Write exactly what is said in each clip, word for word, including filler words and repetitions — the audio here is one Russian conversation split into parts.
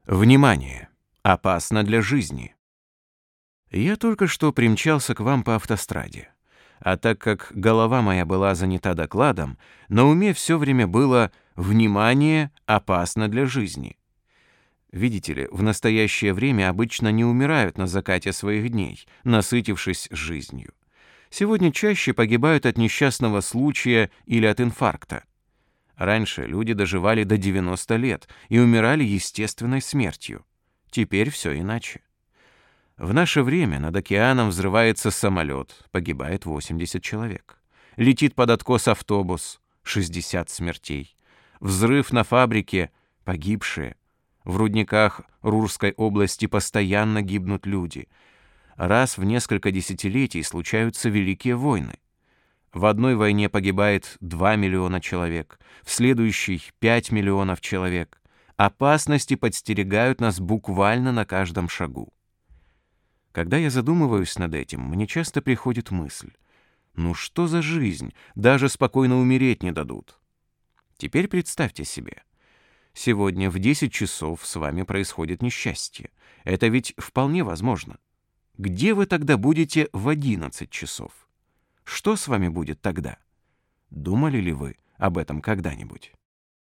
Внимание! Опасно для жизни. Я только что примчался к вам по автостраде. А так как голова моя была занята докладом, на уме все время было «внимание! Опасно для жизни». Видите ли, в настоящее время обычно не умирают на закате своих дней, насытившись жизнью. Сегодня чаще погибают от несчастного случая или от инфаркта. Раньше люди доживали до девяноста лет и умирали естественной смертью. Теперь все иначе. В наше время над океаном взрывается самолет, погибает восемьдесят человек. Летит под откос автобус, шестьдесят смертей. Взрыв на фабрике, погибшие. В рудниках Рурской области постоянно гибнут люди. Раз в несколько десятилетий случаются великие войны. В одной войне погибает два миллиона человек, в следующей — пять миллионов человек. Опасности подстерегают нас буквально на каждом шагу. Когда я задумываюсь над этим, мне часто приходит мысль: ну что за жизнь, даже спокойно умереть не дадут. Теперь представьте себе, сегодня в десять часов с вами происходит несчастье. Это ведь вполне возможно. Где вы тогда будете в одиннадцать часов? Что с вами будет тогда? Думали ли вы об этом когда-нибудь?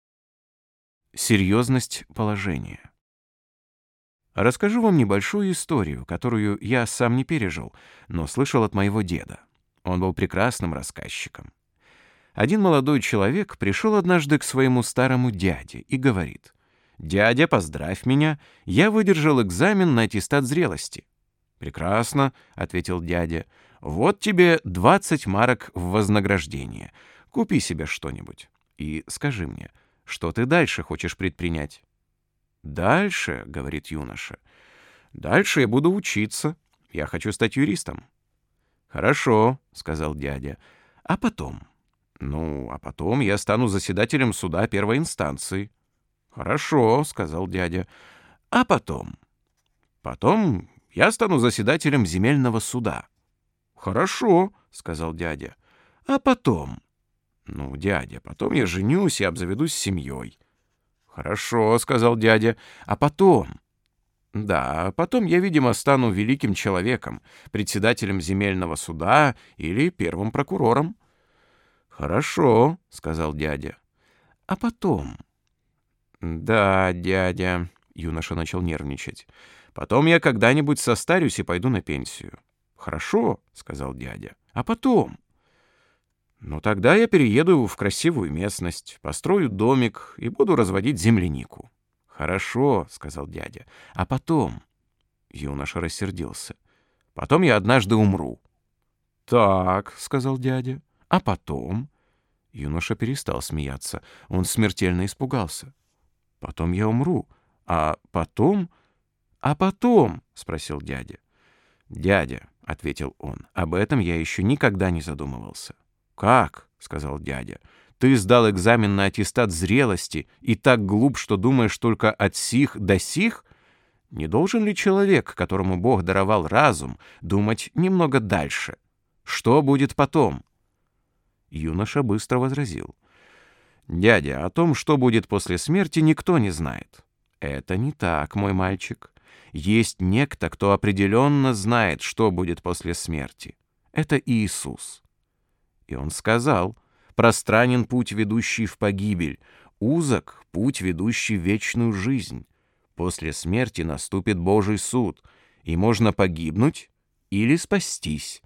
Серьезность положения. Расскажу вам небольшую историю, которую я сам не пережил, но слышал от моего деда. Он был прекрасным рассказчиком. Один молодой человек пришел однажды к своему старому дяде и говорит: «Дядя, поздравь меня, я выдержал экзамен на аттестат зрелости». «Прекрасно», — ответил дядя, — «вот тебе двадцать марок в вознаграждение. Купи себе что-нибудь и скажи мне, что ты дальше хочешь предпринять?» «Дальше», — говорит юноша, — «дальше я буду учиться. Я хочу стать юристом». «Хорошо», — сказал дядя, — «а потом?» «Ну, а потом я стану заседателем суда первой инстанции». «Хорошо», — сказал дядя, — «а потом?» «Потом я стану заседателем земельного суда». «Хорошо», — сказал дядя, — «а потом?» «Ну, дядя, потом я женюсь и обзаведусь семьей». «Хорошо», — сказал дядя, — «а потом?» «Да, потом я, видимо, стану великим человеком, председателем земельного суда или первым прокурором». «Хорошо», — сказал дядя, — «а потом?» «Да, дядя», — юноша начал нервничать, — «потом я когда-нибудь состарюсь и пойду на пенсию». «Хорошо», — сказал дядя, — «а потом?» «Ну, тогда я перееду в красивую местность, построю домик и буду разводить землянику». «Хорошо», — сказал дядя, — «а потом?» Юноша рассердился. «Потом я однажды умру». «Так», — сказал дядя, — «а потом?» Юноша перестал смеяться. Он смертельно испугался. «Потом я умру. А потом?» «А потом?» — спросил дядя. «Дядя», — ответил он, — «об этом я еще никогда не задумывался». «Как?» — сказал дядя. «Ты сдал экзамен на аттестат зрелости и так глуп, что думаешь только от сих до сих? Не должен ли человек, которому Бог даровал разум, думать немного дальше? Что будет потом?» Юноша быстро возразил: «Дядя, о том, что будет после смерти, никто не знает». «Это не так, мой мальчик. Есть некто, кто определенно знает, что будет после смерти. Это Иисус». И он сказал: «Пространен путь, ведущий в погибель, узок путь, ведущий в вечную жизнь. После смерти наступит Божий суд, и можно погибнуть или спастись».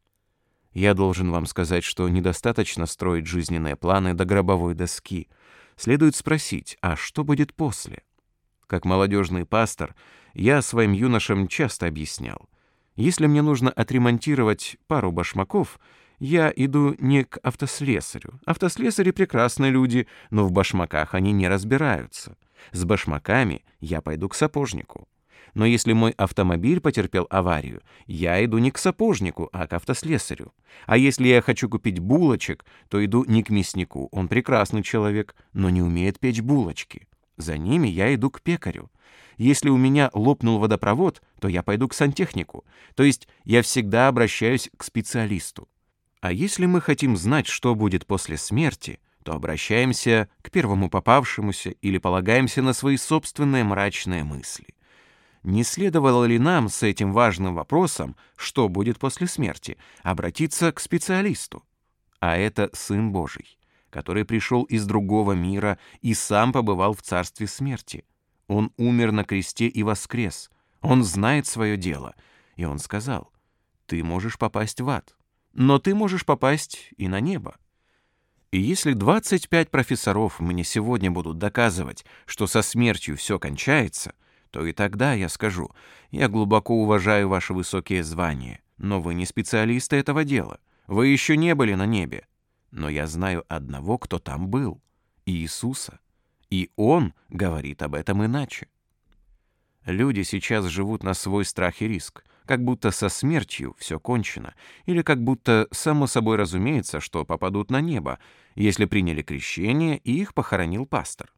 Я должен вам сказать, что недостаточно строить жизненные планы до гробовой доски. Следует спросить, а что будет после? Как молодежный пастор, я своим юношам часто объяснял: если мне нужно отремонтировать пару башмаков, я иду не к автослесарю. Автослесари — прекрасные люди, но в башмаках они не разбираются. С башмаками я пойду к сапожнику. Но если мой автомобиль потерпел аварию, я иду не к сапожнику, а к автослесарю. А если я хочу купить булочек, то иду не к мяснику. Он прекрасный человек, но не умеет печь булочки. За ними я иду к пекарю. Если у меня лопнул водопровод, то я пойду к сантехнику. То есть я всегда обращаюсь к специалисту. А если мы хотим знать, что будет после смерти, то обращаемся к первому попавшемуся или полагаемся на свои собственные мрачные мысли. Не следовало ли нам с этим важным вопросом, что будет после смерти, обратиться к специалисту? А это Сын Божий, который пришел из другого мира и сам побывал в царстве смерти. Он умер на кресте и воскрес. Он знает свое дело. И он сказал: «Ты можешь попасть в ад, но ты можешь попасть и на небо». И если двадцать пять профессоров мне сегодня будут доказывать, что со смертью все кончается, то и тогда я скажу: я глубоко уважаю ваши высокие звания, но вы не специалисты этого дела. Вы еще не были на небе. Но я знаю одного, кто там был — Иисуса. И Он говорит об этом иначе. Люди сейчас живут на свой страх и риск, как будто со смертью все кончено, или как будто само собой разумеется, что попадут на небо, если приняли крещение и их похоронил пастор.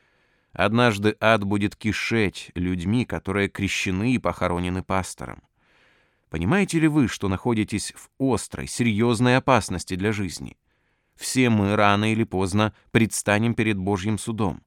Однажды ад будет кишеть людьми, которые крещены и похоронены пастором. Понимаете ли вы, что находитесь в острой, серьезной опасности для жизни? Все мы рано или поздно предстанем перед Божьим судом.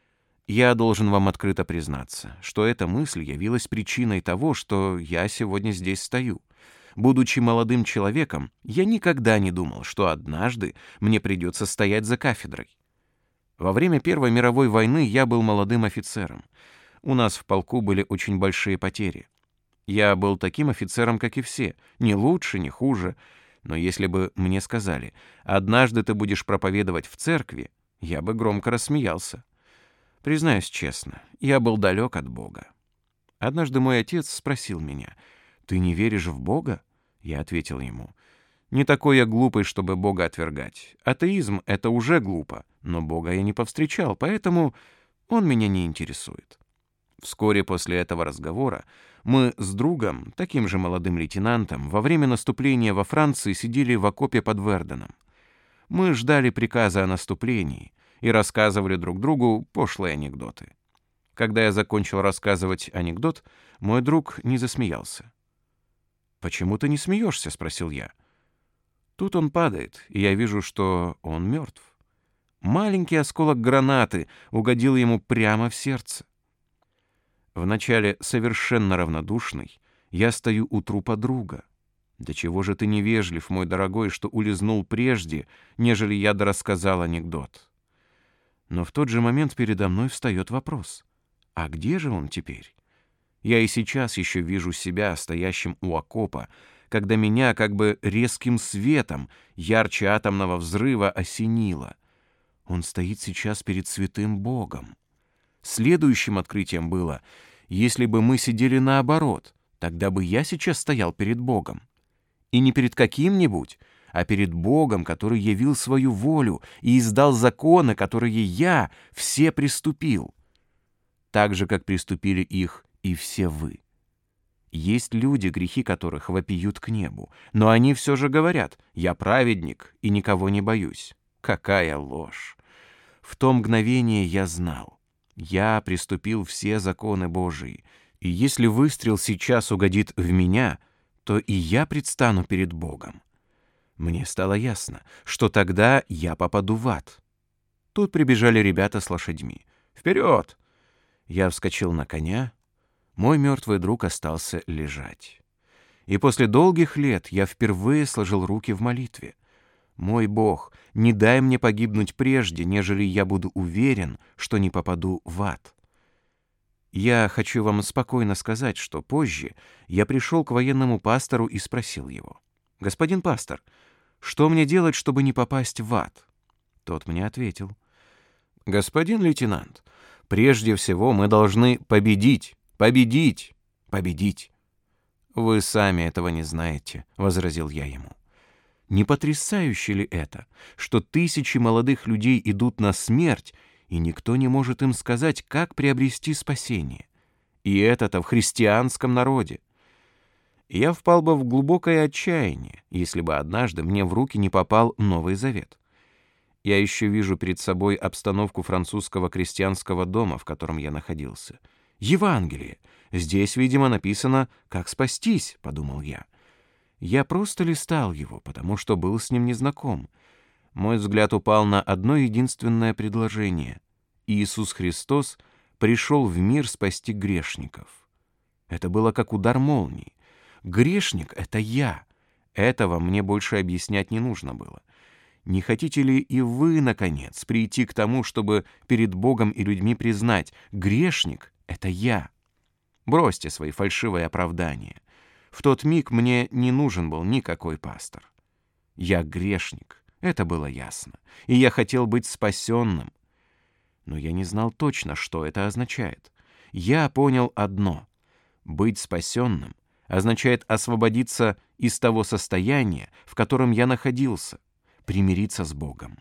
Я должен вам открыто признаться, что эта мысль явилась причиной того, что я сегодня здесь стою. Будучи молодым человеком, я никогда не думал, что однажды мне придется стоять за кафедрой. Во время Первой мировой войны я был молодым офицером. У нас в полку были очень большие потери. Я был таким офицером, как и все, не лучше, не хуже. Но если бы мне сказали: «Однажды ты будешь проповедовать в церкви», я бы громко рассмеялся. Признаюсь честно, я был далек от Бога. Однажды мой отец спросил меня: «Ты не веришь в Бога?» Я ответил ему: «Не такой я глупый, чтобы Бога отвергать. Атеизм — это уже глупо, но Бога я не повстречал, поэтому он меня не интересует». Вскоре после этого разговора мы с другом, таким же молодым лейтенантом, во время наступления во Франции сидели в окопе под Верденом. Мы ждали приказа о наступлении и рассказывали друг другу пошлые анекдоты. Когда я закончил рассказывать анекдот, мой друг не засмеялся. «Почему ты не смеешься?» — спросил я. Тут он падает, и я вижу, что он мертв. Маленький осколок гранаты угодил ему прямо в сердце. Вначале совершенно равнодушный, я стою у трупа друга. «Да чего же ты невежлив, мой дорогой, что улизнул прежде, нежели я дорассказал анекдот?» Но в тот же момент передо мной встает вопрос: а где же он теперь? Я и сейчас еще вижу себя стоящим у окопа, когда меня как бы резким светом, ярче атомного взрыва, осенило. Он стоит сейчас перед святым Богом. Следующим открытием было: если бы мы сидели наоборот, тогда бы я сейчас стоял перед Богом. И не перед каким-нибудь, а перед Богом, который явил свою волю и издал законы, которые я все приступил, так же, как приступили их и все вы. Есть люди, грехи которых вопиют к небу, но они все же говорят: «Я праведник и никого не боюсь». Какая ложь! В то мгновение я знал: я приступил все законы Божии, и если выстрел сейчас угодит в меня, то и я предстану перед Богом. Мне стало ясно, что тогда я попаду в ад. Тут прибежали ребята с лошадьми. «Вперед!» Я вскочил на коня. Мой мертвый друг остался лежать. И после долгих лет я впервые сложил руки в молитве. «Мой Бог, не дай мне погибнуть прежде, нежели я буду уверен, что не попаду в ад». Я хочу вам спокойно сказать, что позже я пришел к военному пастору и спросил его: «Господин пастор, что мне делать, чтобы не попасть в ад?» Тот мне ответил: «Господин лейтенант, прежде всего мы должны победить, победить, победить». «Вы сами этого не знаете», — возразил я ему. Не потрясающе ли это, что тысячи молодых людей идут на смерть, и никто не может им сказать, как приобрести спасение? И это-то в христианском народе. Я впал бы в глубокое отчаяние, если бы однажды мне в руки не попал Новый Завет. Я еще вижу перед собой обстановку французского крестьянского дома, в котором я находился. Евангелие. Здесь, видимо, написано «как спастись», — подумал я. Я просто листал его, потому что был с ним незнаком. Мой взгляд упал на одно единственное предложение. Иисус Христос пришел в мир спасти грешников. Это было как удар молнии. Грешник — это я. Этого мне больше объяснять не нужно было. Не хотите ли и вы, наконец, прийти к тому, чтобы перед Богом и людьми признать: грешник — это я? Бросьте свои фальшивые оправдания. В тот миг мне не нужен был никакой пастор. Я грешник, это было ясно, и я хотел быть спасенным. Но я не знал точно, что это означает. Я понял одно: быть спасенным означает освободиться из того состояния, в котором я находился, примириться с Богом.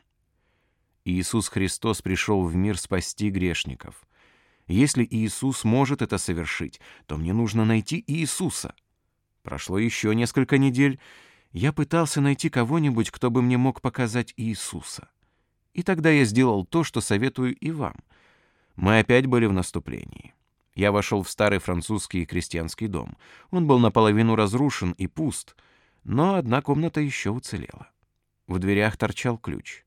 Иисус Христос пришел в мир спасти грешников. Если Иисус может это совершить, то мне нужно найти Иисуса. Прошло еще несколько недель. Я пытался найти кого-нибудь, кто бы мне мог показать Иисуса. И тогда я сделал то, что советую и вам. Мы опять были в наступлении. Я вошел в старый французский крестьянский дом. Он был наполовину разрушен и пуст, но одна комната еще уцелела. В дверях торчал ключ.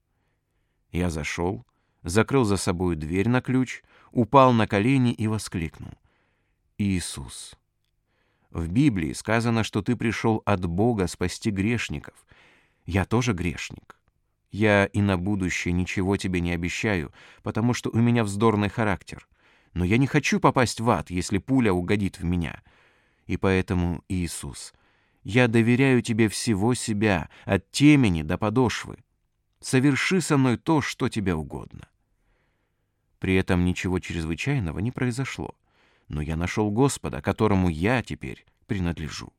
Я зашел, закрыл за собой дверь на ключ, упал на колени и воскликнул: «Иисус, в Библии сказано, что ты пришел от Бога спасти грешников. Я тоже грешник. Я и на будущее ничего тебе не обещаю, потому что у меня вздорный характер. Но я не хочу попасть в ад, если пуля угодит в меня. И поэтому, Иисус, я доверяю тебе всего себя, от темени до подошвы. Соверши со мной то, что тебе угодно». При этом ничего чрезвычайного не произошло, но я нашел Господа, которому я теперь принадлежу.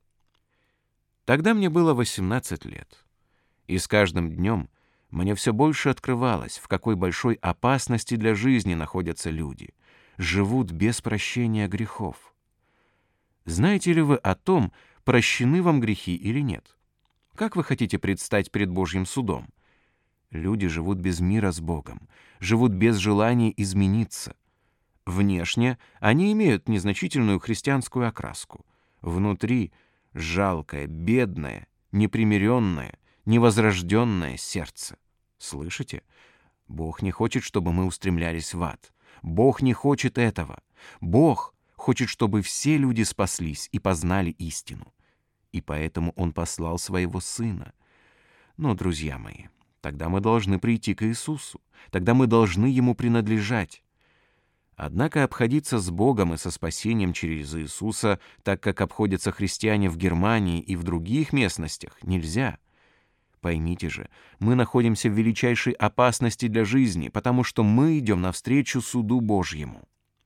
Тогда мне было восемнадцать лет, и с каждым днем мне все больше открывалось, в какой большой опасности для жизни находятся люди, живут без прощения грехов. Знаете ли вы о том, прощены вам грехи или нет? Как вы хотите предстать перед Божьим судом? Люди живут без мира с Богом, живут без желания измениться. Внешне они имеют незначительную христианскую окраску. Внутри — жалкое, бедное, непримиренное, невозрожденное сердце. Слышите? Бог не хочет, чтобы мы устремлялись в ад. Бог не хочет этого. Бог хочет, чтобы все люди спаслись и познали истину. И поэтому Он послал Своего Сына. Но, друзья мои, тогда мы должны прийти к Иисусу. Тогда мы должны Ему принадлежать. Однако обходиться с Богом и со спасением через Иисуса, так как обходятся христиане в Германии и в других местностях, нельзя. Поймите же, мы находимся в величайшей опасности для жизни, потому что мы идем навстречу суду Божьему.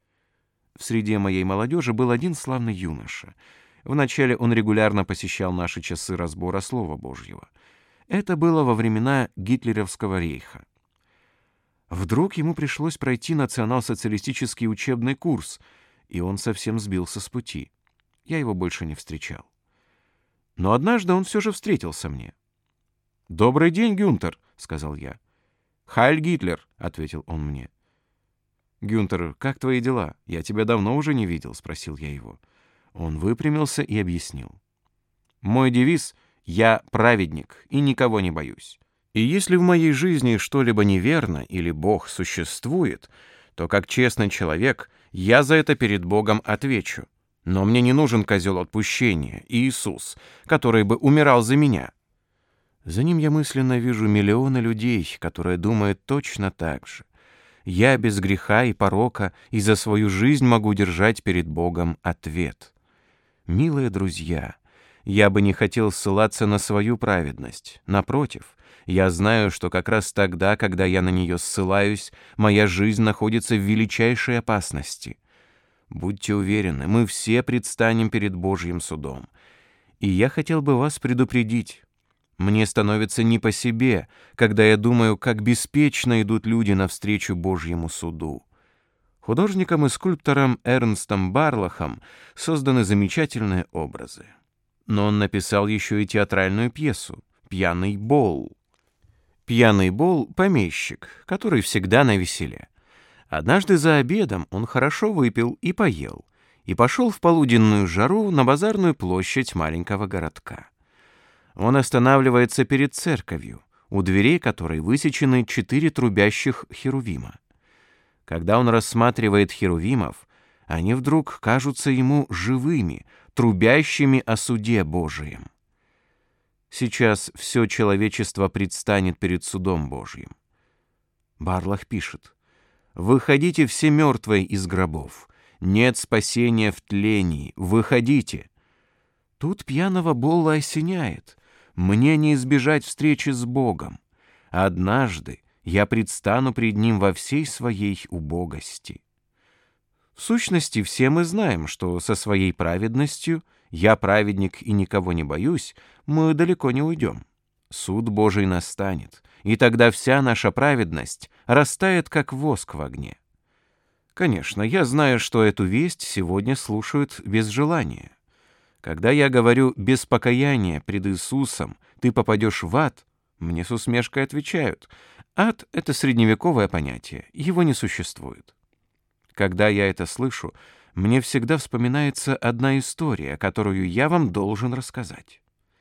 В среде моей молодежи был один славный юноша. Вначале он регулярно посещал наши часы разбора Слова Божьего. Это было во времена гитлеровского рейха. Вдруг ему пришлось пройти национал-социалистический учебный курс, и он совсем сбился с пути. Я его больше не встречал. Но однажды он все же встретился мне. «Добрый день, Гюнтер», — сказал я. «Хайль Гитлер», — ответил он мне. «Гюнтер, как твои дела? Я тебя давно уже не видел», — спросил я его. Он выпрямился и объяснил. «Мой девиз — я праведник и никого не боюсь. И если в моей жизни что-либо неверно или Бог существует, то как честный человек я за это перед Богом отвечу. Но мне не нужен козел отпущения, Иисус, который бы умирал за меня». За ним я мысленно вижу миллионы людей, которые думают точно так же. Я без греха и порока и за свою жизнь могу держать перед Богом ответ. Милые друзья, я бы не хотел ссылаться на свою праведность. Напротив, я знаю, что как раз тогда, когда я на нее ссылаюсь, моя жизнь находится в величайшей опасности. Будьте уверены, мы все предстанем перед Божьим судом. И я хотел бы вас предупредить. Мне становится не по себе, когда я думаю, как беспечно идут люди навстречу Божьему суду. Художником и скульптором Эрнстом Барлахом созданы замечательные образы. Но он написал еще и театральную пьесу «Пьяный Бол». Пьяный Бол — помещик, который всегда навеселе. Однажды за обедом он хорошо выпил и поел, и пошел в полуденную жару на базарную площадь маленького городка. Он останавливается перед церковью, у дверей которой высечены четыре трубящих херувима. Когда он рассматривает херувимов, они вдруг кажутся ему живыми, трубящими о суде Божием. Сейчас все человечество предстанет перед судом Божьим. Барлах пишет: «Выходите все мертвые из гробов, нет спасения в тлении, выходите». Тут пьяного Болла осеняет: «Мне не избежать встречи с Богом. Однажды я предстану пред Ним во всей своей убогости». В сущности, все мы знаем, что со своей праведностью «я праведник и никого не боюсь» мы далеко не уйдем. Суд Божий настанет, и тогда вся наша праведность растает, как воск в огне. Конечно, я знаю, что эту весть сегодня слушают без желания. Когда я говорю «без покаяния пред Иисусом ты попадешь в ад», мне с усмешкой отвечают: ад — это средневековое понятие, его не существует. Когда я это слышу, мне всегда вспоминается одна история, которую я вам должен рассказать.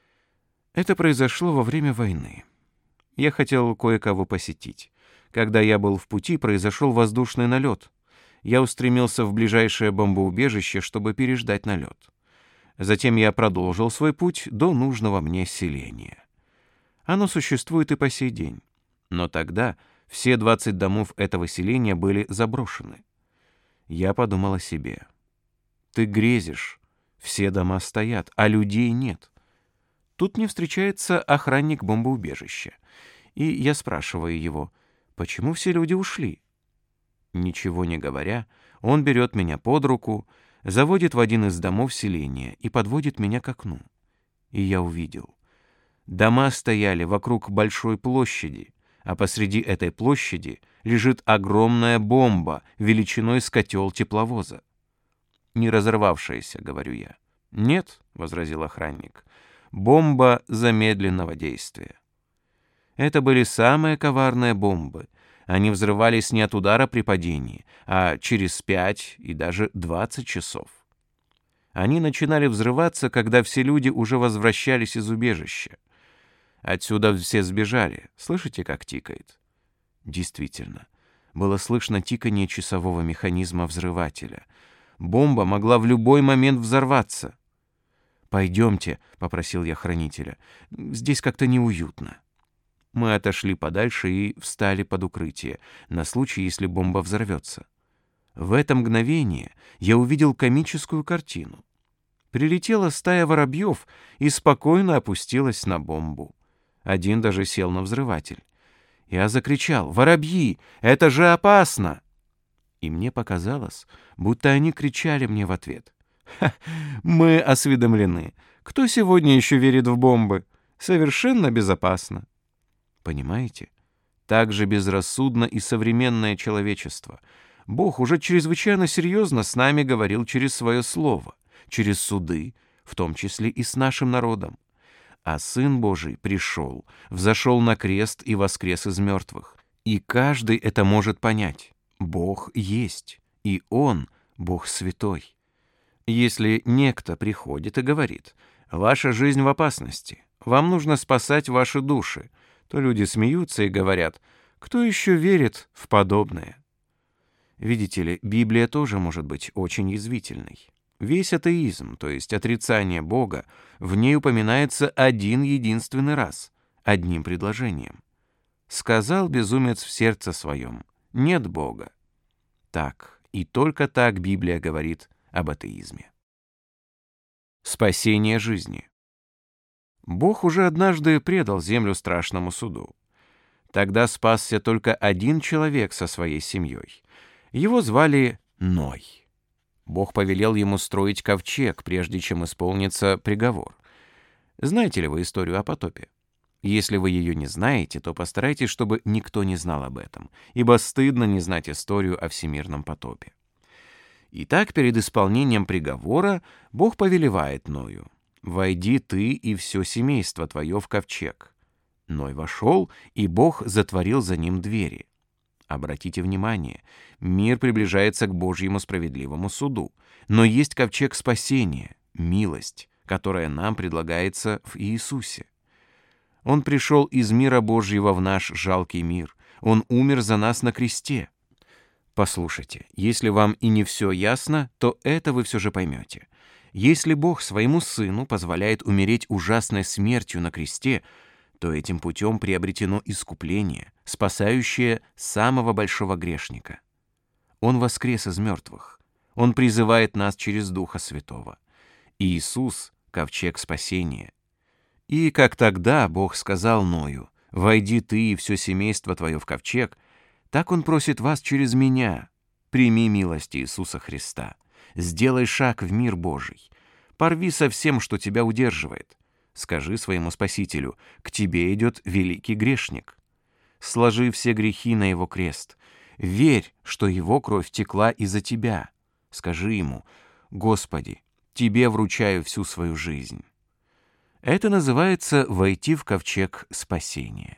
Это произошло во время войны. Я хотел кое-кого посетить. Когда я был в пути, произошел воздушный налет. Я устремился в ближайшее бомбоубежище, чтобы переждать налет. Затем я продолжил свой путь до нужного мне селения. Оно существует и по сей день. Но тогда все двадцать домов этого селения были заброшены. Я подумал о себе: ты грезишь, все дома стоят, а людей нет. Тут мне встречается охранник бомбоубежища, и я спрашиваю его: почему все люди ушли? Ничего не говоря, он берет меня под руку, заводит в один из домов селения и подводит меня к окну. И я увидел: дома стояли вокруг большой площади, а посреди этой площади лежит огромная бомба величиной с котел тепловоза. «Не разорвавшаяся», — говорю я. «Нет», — возразил охранник, — «бомба замедленного действия». Это были самые коварные бомбы. Они взрывались не от удара при падении, а через пять и даже двадцать часов. Они начинали взрываться, когда все люди уже возвращались из убежища. Отсюда все сбежали. Слышите, как тикает? Действительно, было слышно тиканье часового механизма взрывателя. Бомба могла в любой момент взорваться. «Пойдемте», — попросил я хранителя, — «здесь как-то неуютно». Мы отошли подальше и встали под укрытие, на случай, если бомба взорвется. В это мгновение я увидел комическую картину. Прилетела стая воробьев и спокойно опустилась на бомбу. Один даже сел на взрыватель. Я закричал: «Воробьи! Это же опасно!» И мне показалось, будто они кричали мне в ответ: «Ха, мы осведомлены. Кто сегодня еще верит в бомбы? Совершенно безопасно». Понимаете? Так же безрассудно и современное человечество. Бог уже чрезвычайно серьезно с нами говорил через свое слово, через суды, в том числе и с нашим народом. А Сын Божий пришел, взошел на крест и воскрес из мертвых. И каждый это может понять. Бог есть, и Он — Бог святой. Если некто приходит и говорит: «Ваша жизнь в опасности, вам нужно спасать ваши души», то люди смеются и говорят: «Кто еще верит в подобное?» Видите ли, Библия тоже может быть очень язвительной. Весь атеизм, то есть отрицание Бога, в ней упоминается один единственный раз, одним предложением. «Сказал безумец в сердце своем: нет Бога». Так, и только так Библия говорит об атеизме. Спасение жизни. Бог уже однажды предал землю страшному суду. Тогда спасся только один человек со своей семьей. Его звали Ной. Бог повелел ему строить ковчег, прежде чем исполнится приговор. Знаете ли вы историю о потопе? Если вы ее не знаете, то постарайтесь, чтобы никто не знал об этом, ибо стыдно не знать историю о всемирном потопе. Итак, перед исполнением приговора Бог повелевает Ною: «Войди ты и все семейство твое в ковчег». Ной вошел, и Бог затворил за ним двери. Обратите внимание, мир приближается к Божьему справедливому суду, но есть ковчег спасения, милость, которая нам предлагается в Иисусе. Он пришел из мира Божьего в наш жалкий мир. Он умер за нас на кресте. Послушайте, если вам и не все ясно, то это вы все же поймете. Если Бог своему Сыну позволяет умереть ужасной смертью на кресте, то этим путем приобретено искупление, спасающее самого большого грешника. Он воскрес из мертвых. Он призывает нас через Духа Святого. Иисус — ковчег спасения. И как тогда Бог сказал Ною: «Войди ты и все семейство твое в ковчег», так Он просит вас через меня: прими милость Иисуса Христа, сделай шаг в мир Божий, порви со всем, что тебя удерживает. Скажи своему Спасителю: к тебе идет великий грешник. Сложи все грехи на его крест. Верь, что его кровь текла из-за тебя. Скажи ему: Господи, тебе вручаю всю свою жизнь. Это называется войти в ковчег спасения.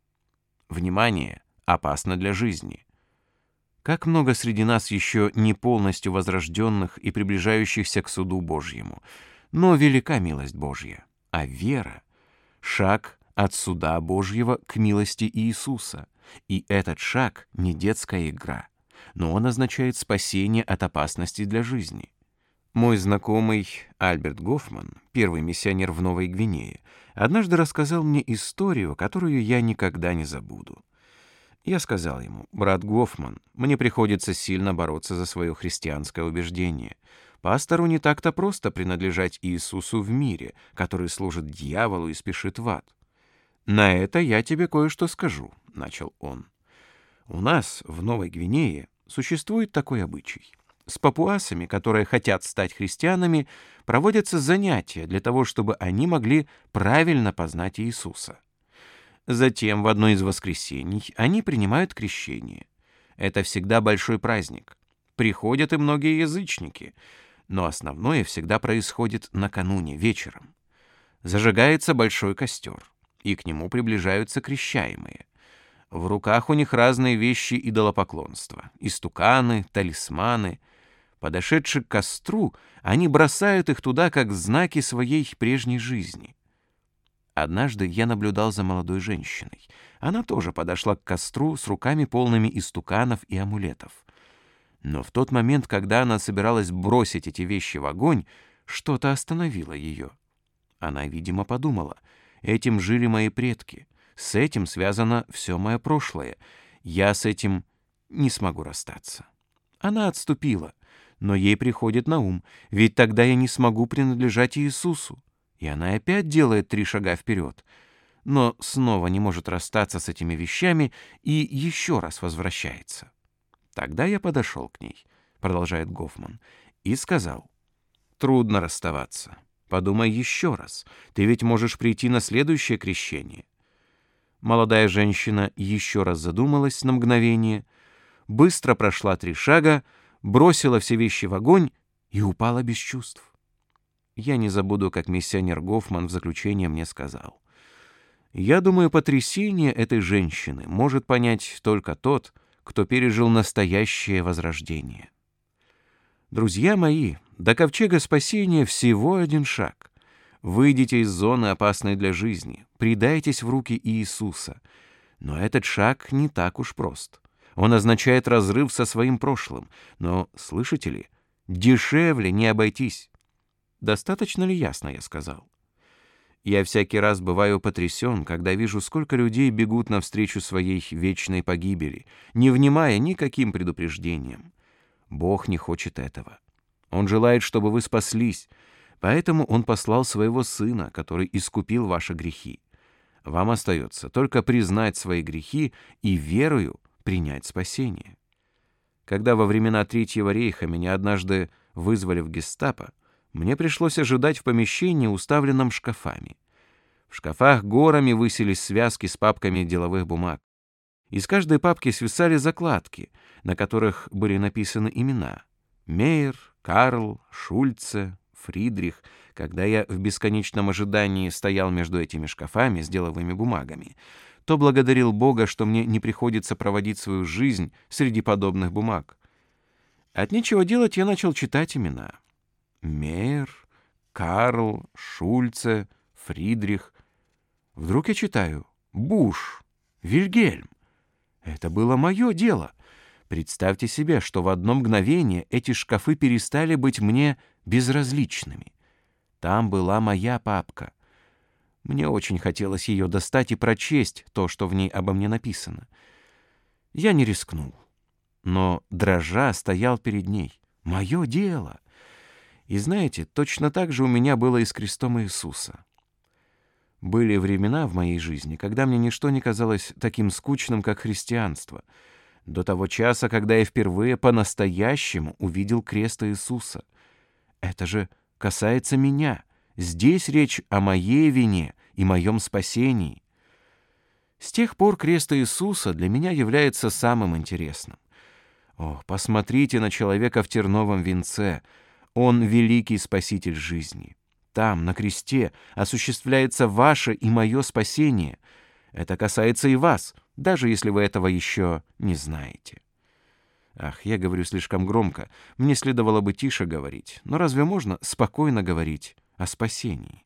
Внимание! Опасно для жизни. Как много среди нас еще не полностью возрожденных и приближающихся к суду Божьему. Но велика милость Божья. А вера — шаг от суда Божьего к милости Иисуса. И этот шаг не детская игра, но он означает спасение от опасности для жизни. Мой знакомый Альберт Гофман, первый миссионер в Новой Гвинее, однажды рассказал мне историю, которую я никогда не забуду. Я сказал ему: «Брат Гофман, мне приходится сильно бороться за свое христианское убеждение. Пастору не так-то просто принадлежать Иисусу в мире, который служит дьяволу и спешит в ад». «На это я тебе кое-что скажу», — начал он. «У нас, в Новой Гвинее, существует такой обычай. С папуасами, которые хотят стать христианами, проводятся занятия для того, чтобы они могли правильно познать Иисуса. Затем в одно из воскресений они принимают крещение. Это всегда большой праздник. Приходят и многие язычники, но основное всегда происходит накануне, вечером. Зажигается большой костер, и к нему приближаются крещаемые. В руках у них разные вещи идолопоклонства: истуканы, талисманы. Подошедши к костру, они бросают их туда как знаки своей прежней жизни. Однажды я наблюдал за молодой женщиной. Она тоже подошла к костру с руками полными истуканов и амулетов. Но в тот момент, когда она собиралась бросить эти вещи в огонь, что-то остановило ее. Она, видимо, подумала: этим жили мои предки, с этим связано все мое прошлое, я с этим не смогу расстаться. Она отступила, но ей приходит на ум: ведь тогда я не смогу принадлежать Иисусу. И она опять делает три шага вперед, но снова не может расстаться с этими вещами и еще раз возвращается. Тогда я подошел к ней, продолжает Гофман, и сказал: трудно расставаться. Подумай еще раз, ты ведь можешь прийти на следующее крещение. Молодая женщина еще раз задумалась на мгновение, быстро прошла три шага, бросила все вещи в огонь и упала без чувств. Я не забуду, как миссионер Гофман в заключение мне сказал: «Я думаю, потрясение этой женщины может понять только тот, кто пережил настоящее возрождение». Друзья мои, до ковчега спасения всего один шаг. Выйдите из зоны, опасной для жизни, предайтесь в руки Иисуса. Но этот шаг не так уж прост. Он означает разрыв со своим прошлым. Но, слышите ли, дешевле не обойтись. Достаточно ли ясно я сказал? Я всякий раз бываю потрясен, когда вижу, сколько людей бегут навстречу своей вечной погибели, не внимая никаким предупреждениям. Бог не хочет этого. Он желает, чтобы вы спаслись, поэтому Он послал Своего Сына, который искупил ваши грехи. Вам остается только признать свои грехи и верою принять спасение. Когда во времена Третьего рейха меня однажды вызвали в гестапо, мне пришлось ожидать в помещении, уставленном шкафами. В шкафах горами высились связки с папками деловых бумаг. Из каждой папки свисали закладки, на которых были написаны имена: Мейер, Карл, Шульце, Фридрих. Когда я в бесконечном ожидании стоял между этими шкафами с деловыми бумагами, то благодарил Бога, что мне не приходится проводить свою жизнь среди подобных бумаг. От нечего делать я начал читать имена: Мейер, Карл, Шульце, Фридрих. Вдруг я читаю «Буш, Вильгельм». Это было мое дело. Представьте себе, что в одно мгновение эти шкафы перестали быть мне безразличными. Там была моя папка. Мне очень хотелось ее достать и прочесть то, что в ней обо мне написано. Я не рискнул, но, дрожа, стоял перед ней. Мое дело. И знаете, точно так же у меня было и с крестом Иисуса. Были времена в моей жизни, когда мне ничто не казалось таким скучным, как христианство, до того часа, когда я впервые по-настоящему увидел крест Иисуса. Это же касается меня. Здесь речь о моей вине и моем спасении. С тех пор крест Иисуса для меня является самым интересным. О, посмотрите на человека в терновом венце. Он великий спаситель жизни. Там, на кресте, осуществляется ваше и мое спасение. Это касается и вас, даже если вы этого еще не знаете. Ах, я говорю слишком громко. Мне следовало бы тише говорить. Но разве можно спокойно говорить о спасении?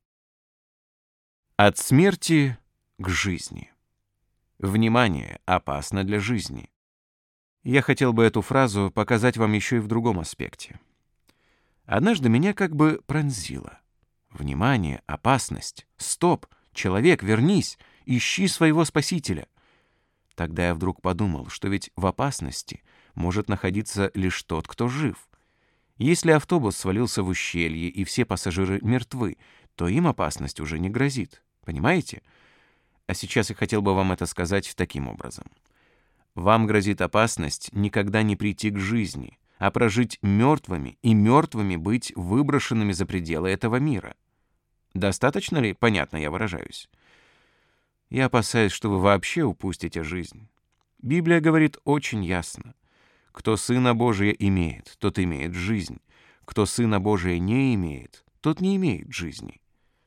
От смерти к жизни. Внимание опасно для жизни. Я хотел бы эту фразу показать вам еще и в другом аспекте. Однажды меня как бы пронзило. Внимание, опасность. Стоп, человек, вернись, ищи своего спасителя. Тогда я вдруг подумал, что ведь в опасности может находиться лишь тот, кто жив. Если автобус свалился в ущелье и все пассажиры мертвы, то им опасность уже не грозит. Понимаете? А сейчас я хотел бы вам это сказать таким образом. Вам грозит опасность никогда не прийти к жизни, а прожить мертвыми и мертвыми быть выброшенными за пределы этого мира. Достаточно ли понятно я выражаюсь? Я опасаюсь, что вы вообще упустите жизнь. Библия говорит очень ясно. Кто Сына Божия имеет, тот имеет жизнь. Кто Сына Божия не имеет, тот не имеет жизни.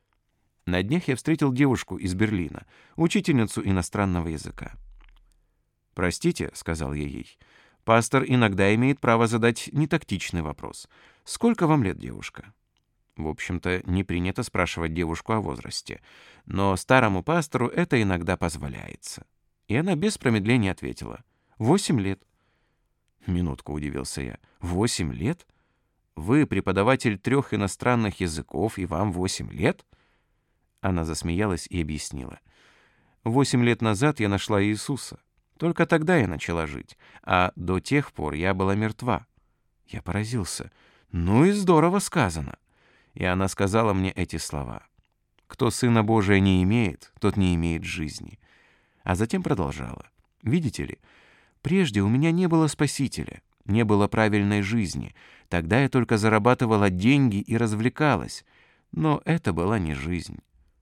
На днях я встретил девушку из Берлина, учительницу иностранного языка. «Простите», — сказал я ей, — «пастор иногда имеет право задать нетактичный вопрос. Сколько вам лет, девушка?» В общем-то, не принято спрашивать девушку о возрасте, но старому пастору это иногда позволяется. И она без промедления ответила: «Восемь лет». «Минутку», — удивился я, — «восемь лет? Вы преподаватель трех иностранных языков, и вам восемь лет?» Она засмеялась и объяснила: «Восемь лет назад я нашла Иисуса. Только тогда я начала жить, а до тех пор я была мертва». Я поразился. «Ну и здорово сказано». И она сказала мне эти слова: «Кто Сына Божия не имеет, тот не имеет жизни». А затем продолжала: «Видите ли, прежде у меня не было Спасителя, не было правильной жизни. Тогда я только зарабатывала деньги и развлекалась. Но это была не жизнь».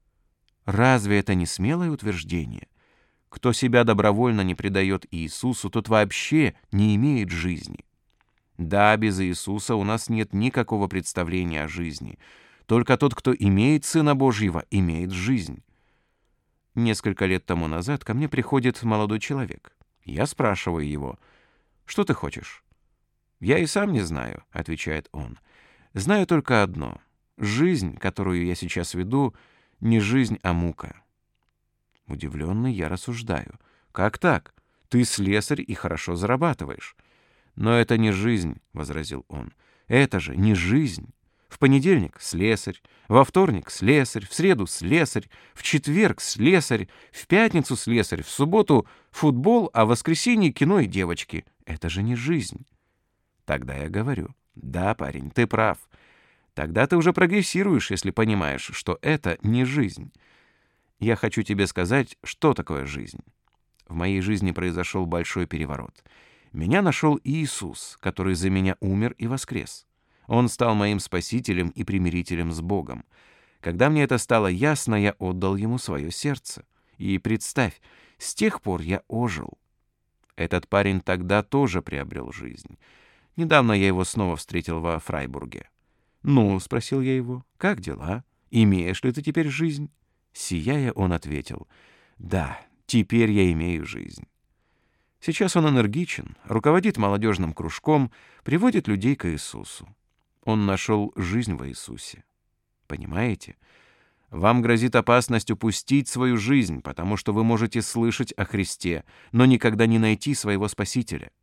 Разве это не смелое утверждение? Кто себя добровольно не предает Иисусу, тот вообще не имеет жизни. Да, без Иисуса у нас нет никакого представления о жизни. Только тот, кто имеет Сына Божьего, имеет жизнь. Несколько лет тому назад ко мне приходит молодой человек. Я спрашиваю его: «Что ты хочешь?» «Я и сам не знаю», — отвечает он. «Знаю только одно. Жизнь, которую я сейчас веду, не жизнь, а мука». Удивленный, я рассуждаю: «Как так? Ты слесарь и хорошо зарабатываешь». «Но это не жизнь», — возразил он. «Это же не жизнь. В понедельник — слесарь, во вторник — слесарь, в среду — слесарь, в четверг — слесарь, в пятницу — слесарь, в субботу — футбол, а в воскресенье — кино и девочки. Это же не жизнь». Тогда я говорю: «Да, парень, ты прав. Тогда ты уже прогрессируешь, если понимаешь, что это не жизнь. Я хочу тебе сказать, что такое жизнь. В моей жизни произошел большой переворот. Меня нашел Иисус, который за меня умер и воскрес. Он стал моим спасителем и примирителем с Богом. Когда мне это стало ясно, я отдал ему свое сердце. И представь, с тех пор я ожил. Этот парень тогда тоже приобрел жизнь. Недавно я его снова встретил во Фрайбурге. «Ну, — спросил я его, — как дела? Имеешь ли ты теперь жизнь?» Сияя, он ответил: «Да, теперь я имею жизнь». Сейчас он энергичен, руководит молодежным кружком, приводит людей к Иисусу. Он нашел жизнь в Иисусе. Понимаете? Вам грозит опасность упустить свою жизнь, потому что вы можете слышать о Христе, но никогда не найти своего Спасителя.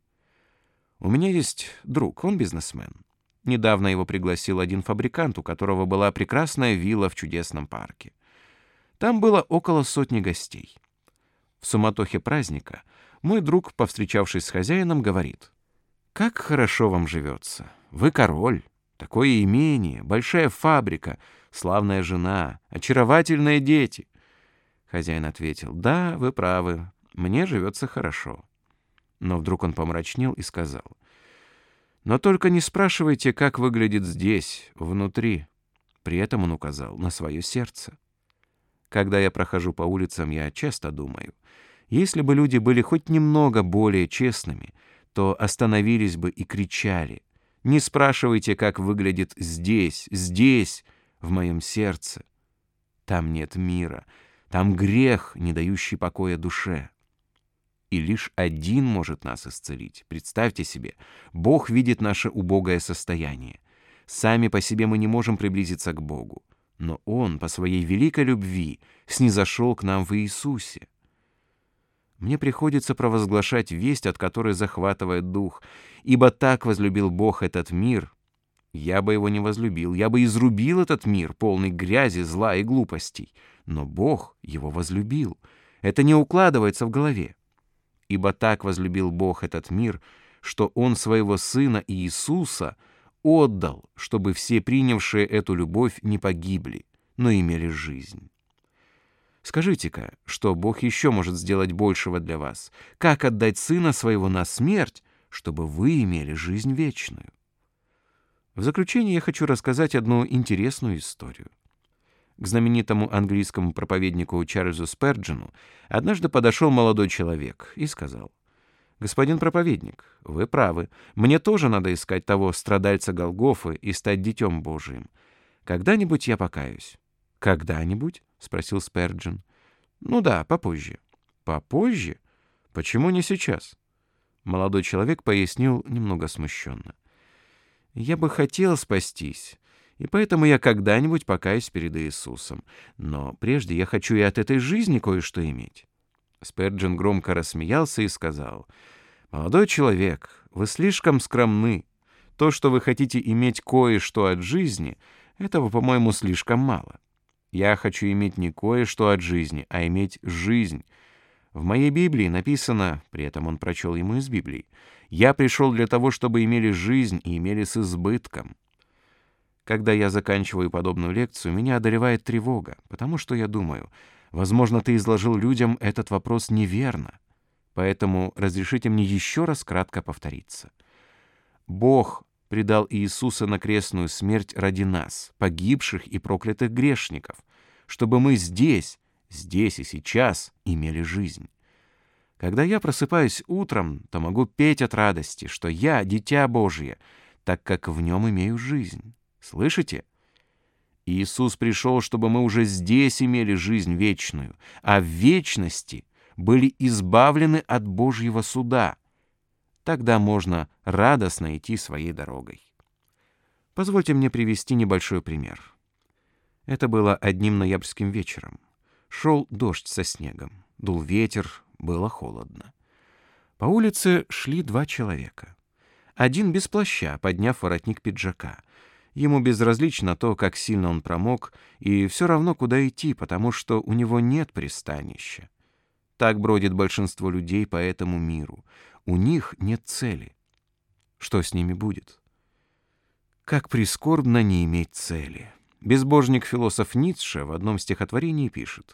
У меня есть друг, он бизнесмен. Недавно его пригласил один фабрикант, у которого была прекрасная вилла в чудесном парке. Там было около сотни гостей. В суматохе праздника мой друг, повстречавшись с хозяином, говорит: «Как хорошо вам живется! Вы король, такое имение, большая фабрика, славная жена, очаровательные дети». Хозяин ответил: «Да, вы правы, мне живется хорошо». Но вдруг он помрачнел и сказал: «Но только не спрашивайте, как выглядит здесь, внутри». При этом он указал на свое сердце. Когда я прохожу по улицам, я часто думаю, если бы люди были хоть немного более честными, то остановились бы и кричали: «Не спрашивайте, как выглядит здесь, здесь, в моем сердце. Там нет мира, там грех, не дающий покоя душе». И лишь один может нас исцелить. Представьте себе, Бог видит наше убогое состояние. Сами по себе мы не можем приблизиться к Богу, но Он по своей великой любви снизошел к нам в Иисусе. Мне приходится провозглашать весть, от которой захватывает дух, ибо так возлюбил Бог этот мир. Я бы его не возлюбил, я бы изрубил этот мир, полный грязи, зла и глупостей, но Бог его возлюбил. Это не укладывается в голове. Ибо так возлюбил Бог этот мир, что Он своего Сына Иисуса отдал, чтобы все принявшие эту любовь не погибли, но имели жизнь. Скажите-ка, что Бог еще может сделать большего для вас? Как отдать Сына Своего на смерть, чтобы вы имели жизнь вечную? В заключение я хочу рассказать одну интересную историю. К знаменитому английскому проповеднику Чарльзу Сперджину однажды подошел молодой человек и сказал: «Господин проповедник, вы правы, мне тоже надо искать того страдальца Голгофы и стать детем Божиим. Когда-нибудь я покаюсь». «Когда-нибудь?» — спросил Сперджин. «Ну да, попозже». «Попозже? Почему не сейчас?» Молодой человек пояснил немного смущенно: «Я бы хотел спастись, и поэтому я когда-нибудь покаюсь перед Иисусом. Но прежде я хочу и от этой жизни кое-что иметь». Сперджин громко рассмеялся и сказал: «Молодой человек, вы слишком скромны. То, что вы хотите иметь кое-что от жизни, этого, по-моему, слишком мало. Я хочу иметь не кое-что от жизни, а иметь жизнь. В моей Библии написано, при этом он прочел ему из Библии: «Я пришел для того, чтобы имели жизнь и имели с избытком». Когда я заканчиваю подобную лекцию, меня одолевает тревога, потому что я думаю, возможно, ты изложил людям этот вопрос неверно. Поэтому разрешите мне еще раз кратко повториться. Бог предал Иисуса на крестную смерть ради нас, погибших и проклятых грешников, чтобы мы здесь, здесь и сейчас имели жизнь. Когда я просыпаюсь утром, то могу петь от радости, что я дитя Божье, так как в нем имею жизнь. Слышите? Иисус пришел, чтобы мы уже здесь имели жизнь вечную, а в вечности были избавлены от Божьего суда. Тогда можно радостно идти своей дорогой. Позвольте мне привести небольшой пример. Это было одним ноябрьским вечером. Шел дождь со снегом, дул ветер, было холодно. По улице шли два человека. Один без плаща, подняв воротник пиджака. Ему безразлично то, как сильно он промок, и все равно, куда идти, потому что у него нет пристанища. Так бродит большинство людей по этому миру. У них нет цели. Что с ними будет? Как прискорбно не иметь цели. Безбожник-философ Ницше в одном стихотворении пишет: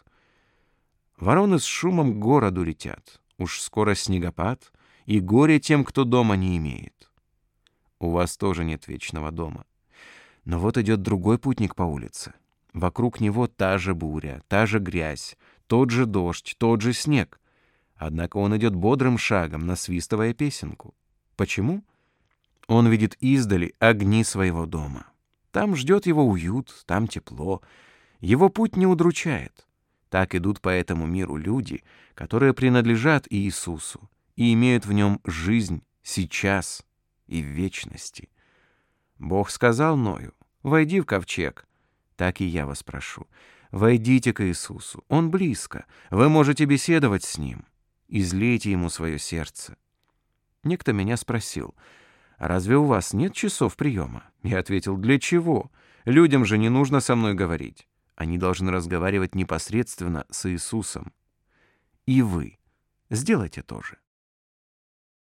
«Вороны с шумом к городу летят, уж скоро снегопад, и горе тем, кто дома не имеет». У вас тоже нет вечного дома. Но вот идет другой путник по улице. Вокруг него та же буря, та же грязь, тот же дождь, тот же снег. Однако он идет бодрым шагом, насвистывая песенку. Почему? Он видит издали огни своего дома. Там ждет его уют, там тепло. Его путь не удручает. Так идут по этому миру люди, которые принадлежат Иисусу и имеют в нем жизнь сейчас и в вечности. Бог сказал Ною: «Войди в ковчег». Так и я вас прошу. Войдите к Иисусу, Он близко, вы можете беседовать с Ним. Излейте Ему свое сердце. Некто меня спросил: «А разве у вас нет часов приема?» Я ответил: «Для чего? Людям же не нужно со мной говорить. Они должны разговаривать непосредственно с Иисусом». И вы сделайте то же.